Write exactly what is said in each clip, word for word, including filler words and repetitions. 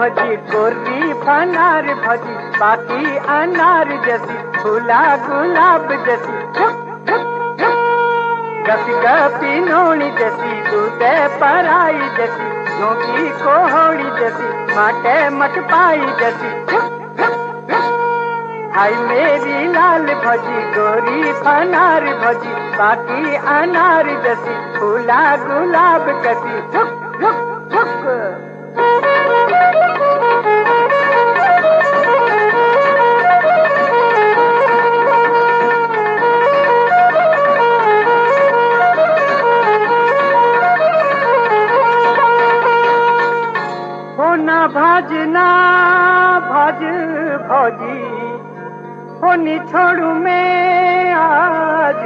भजी गोरी फनार भजी बाकी अनार जैसी फूला गुलाब जैसी गपी गपी नोनी जैसी दूधे पराई जैसी झोंकी कोहड़ी जैसी माटे मट पाई जैसी हाय मेरी लाल भजी गोरी फनार भजी बाकी अनार जैसी फूला गुलाब कसी झुक झुक झुक। हो ना भाजना भाज भौजी होनी छोड़ू मैं आज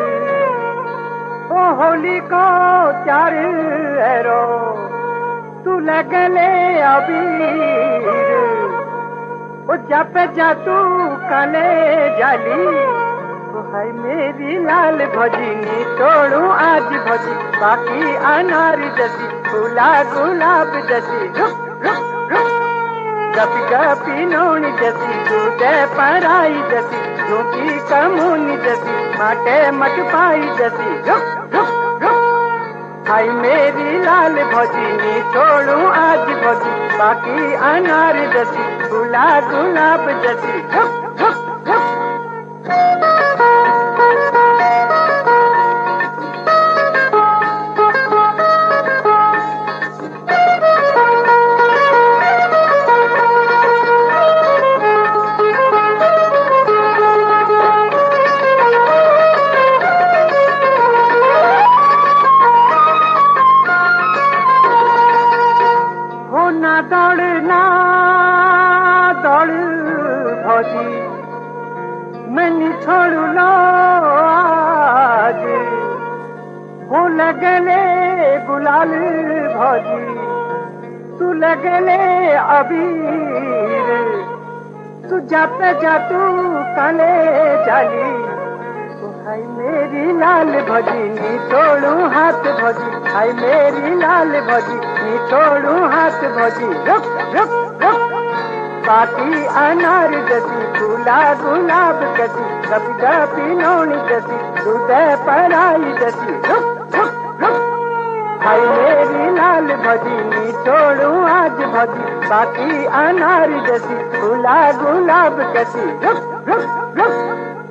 ओ होली को चार एरो तू लगले अबीर ओ जप जा तू कले जाली ओ हाय मेरी लाल भजी नी छोड़ू आज भजी बाकी अनार जैसी फूला गुलाब जैसी रुक रुक रुक गपी गपी नोनी जैसी दूधे पराई जैसी झोंकी कमूनी जैसी माटे मट पाई जैसी रुक रुक रुक हाय मेरी लाल भजी नी छोड़ू आज भजी बाकी अनार जैसी फूला गुलाब जैसी रुक रुक रुक। दौड़ना दौड़ भौजी मैंने छोड़ू लो आज वो लगले गुलाल भौजी तू लगले अबीर तू जाते जा तू कले जाली हाय मेरी लाल भजी नी छोड़ू हाथ भजी हाय मेरी लाल भजी नी छोड़ू हाथ भजी रुक रुक रुक बाकी अनार जैसी फूला गुलाब जैसी गपी गपी नोनी जैसी दूधे पराई जैसी रुक रुक रुक हाय मेरी लाल भजी नी छोड़ू आज भजी बाकी अनार जैसी फूला गुलाब जैसी रुक रुक रुक।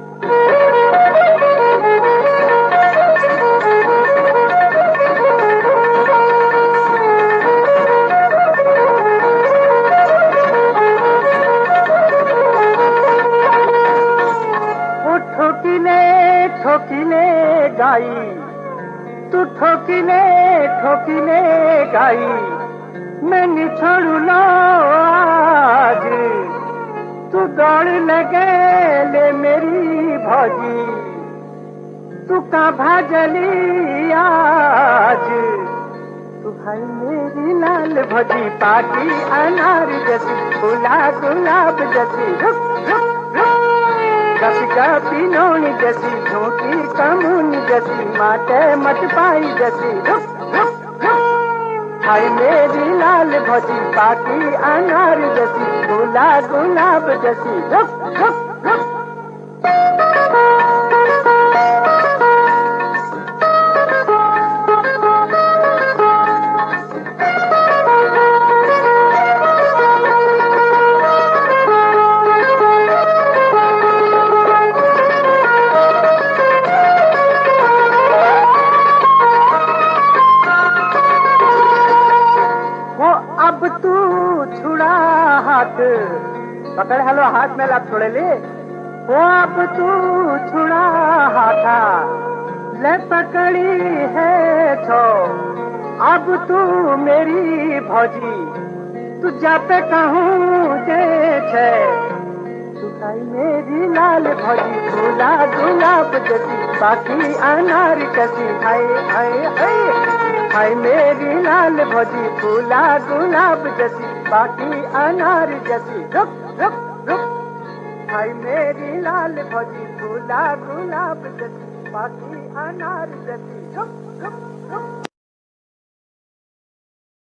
ठोकिले गाई तू ठोकिले ठोकिले गाई मैं छोड़ू लो आज तू दौड़ लगे ले मेरी भौजी तू का भाजली आज तू भाई मेरी लाल भजी पाकी अनार जैसी फूला गुलाब जैसी रुक रुक रुक गपी गपी नोनी जैसी झोंकी कमूनी जैसी माटे मट पाई जैसी रुक रुक रुक हाय मेरी लाल भजी बाकी अनार जैसी फूला गुलाब जैसी रुक रुक रुक। अब तू छुड़ा हाथ पकड़ हेलो हाथ में लाभ छोड़े ले वो अब तू छुड़ा हाथा ले पकड़ी है छो अब तू मेरी भौजी तू जाते कहूँ जे छे तू भाई मेरी लाल भौजी फूला गुलाब जैसी बाकी अनार कसी हाय हाय हाय हाय मेरी लाल भजी फूला गुलाब जैसी बाकी अनार जैसी रुक रुक रुक हाय मेरी लाल भजी फूला गुलाब जैसी बाकी अनार जैसी रुक रुक।